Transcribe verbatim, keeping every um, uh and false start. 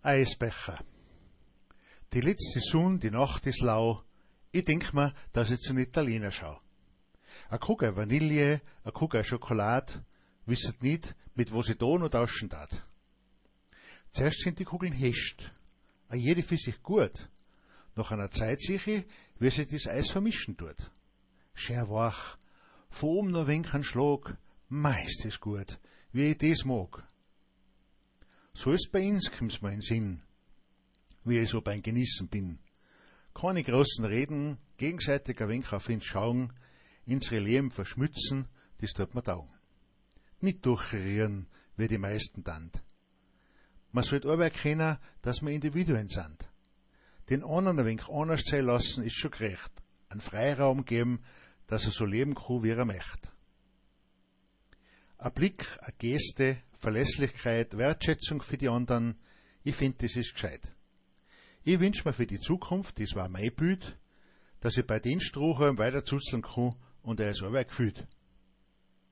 Eisbecher. Die letzte Sonne, die Nacht ist lau. Ich denk mir, dass ich zu den Italiener schau. A Kugel Vanille, a Kugel Schokolade, wisset nicht, mit wo sie da noch tauschen tat. Zuerst sind die Kugeln hescht, a jede für sich gut. Nach einer Zeit sehe ich, wie sich das Eis vermischen tut. Schön wach, von oben noch wenig ein Schlag, meist ist gut, wie ich das mag. So ist bei uns, kommt's mir in Sinn, wie ich so beim Genießen bin. Keine großen Reden, gegenseitig ein wenig auf uns schauen, unsere Leben verschmutzen, das tut mir taugen. Nicht durchrieren, wie die meisten tant. Man sollte aber erkennen, dass wir Individuen sind. Den anderen ein wenig anders sein lassen, ist schon gerecht. Einen Freiraum geben, dass er so leben kann, wie er möchte. Ein Blick, eine Geste, Verlässlichkeit, Wertschätzung für die anderen, ich finde, das ist gescheit. Ich wünsche mir für die Zukunft, das war mein Bild, dass ich bei den Strohhalmen weiter zuzeln kann und er ist aber gefühlt.